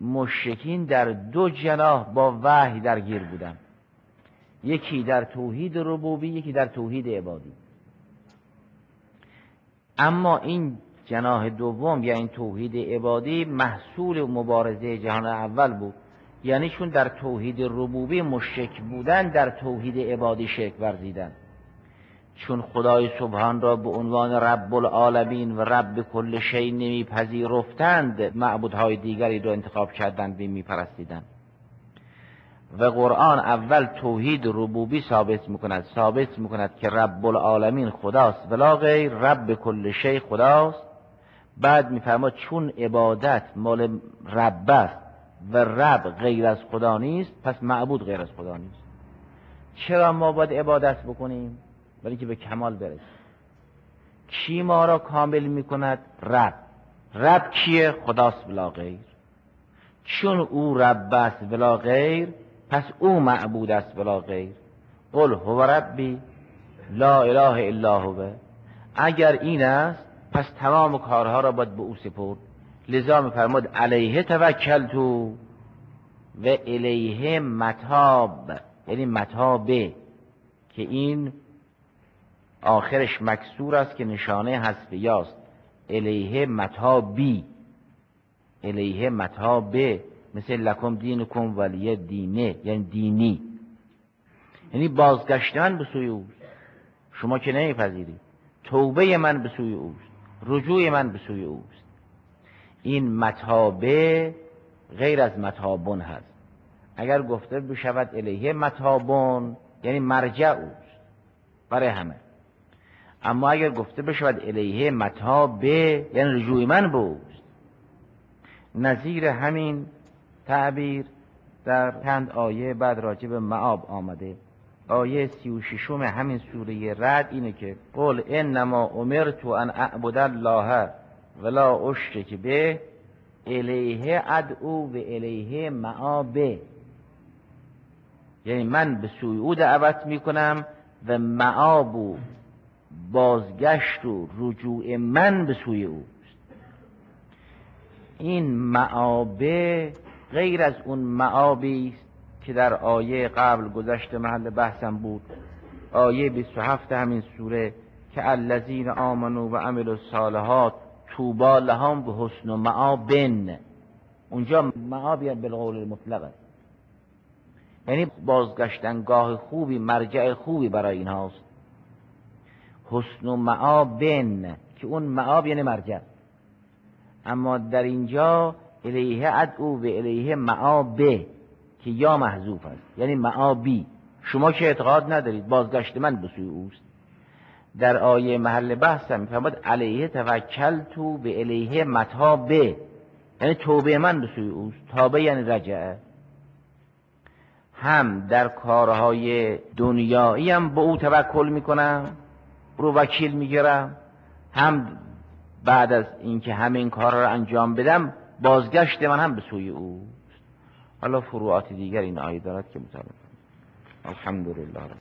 مشرکین در دو جناح با وحی درگیر بودن، یکی در توحید ربوبی، یکی در توحید عبادی. اما این جناح دوم یا این توحید عبادی محصول مبارزه جهان اول بود. یعنی چون در توحید ربوبی مشرک بودن، در توحید عبادی شرک ورزیدن. چون خدای سبحان را به عنوان رب العالمین و رب کل شیء نمیپذیرفتند، معبودهای دیگری را انتخاب کردند و میپرستیدند. و قرآن اول توحید ربوبی ثابت میکند که رب العالمین خداست ولا غیر، رب کل شیء خداست. بعد میفرماد چون عبادت مال رب است و رب غیر از خدا نیست، پس معبود غیر از خدا نیست. چرا ما باید عبادت بکنیم؟ برای اینکه به کمال برسیم. کی ما را کامل میکند؟ رب. رب کیه؟ خداست بلا غیر. چون او رب است بلا غیر، پس او معبود است بلا غیر. قل هو ربی لا اله الا هو. اگر این است، پس تمام کارها را باید به او سپرد. لذا میفرماد علیه توکلت و الیه متاب، یعنی متابه، که این آخرش مکسور است که نشانه حذف یاست. الیه متابی، الیه متابه، مثل لکم دینکم ولی دینه، یعنی دینی، یعنی بازگشت من به سوی اوست. شما که نمیپذیرید. توبه من به سوی اوست، رجوع من به سوی اوست. این متابه غیر از متابون هست. اگر گفته بشود الیه متابون، یعنی مرجع اوست برای همه. اما اگر گفته بشود الیه متابه، یعنی رجوع من به اوست. نظیر همین تعبیر در چند آیه بعد راجع به معاب آمده. آیه 36 همین سوره رعد اینه که قل انما امرت ان اعبد الله ولا اشرک به الیه ادعو و الیه مآبه. یعنی من به سوی او دعوت میکنم و مآب و بازگشت و رجوع من به سوی اوست. این مآبه غیر از اون مآبی است که در آیه قبل گذشته محل بحثم بود، آیه 27 همین سوره که الذین آمنوا و عملوا الصالحات طوبی لهم و حسن مآبن. اونجا مآبی بالقول المطلق است، یعنی بازگشتنگاه خوبی، مرجع خوبی برای اینهاست. حسن مآبن که اون مآب یعنی مرجع. اما در اینجا الیه ادعو و الیه مآبه که یا محذوف است، یعنی مآبی. شما که اعتقاد ندارید، بازگشت من به سوی اوست. در آیه محل بحثم میفرماد علیه توکلت و الیه متابه، یعنی توبه من به سوی اوست. تابه یعنی رجعه. هم در کارهای دنیایی هم به او توکل میکنم، رو وکیل میگیرم، هم بعد از اینکه همین کار را انجام بدم بازگشت من هم به سوی اوست. حالا فروعات دیگر این آیه دارد که مطالعه. الحمدلله.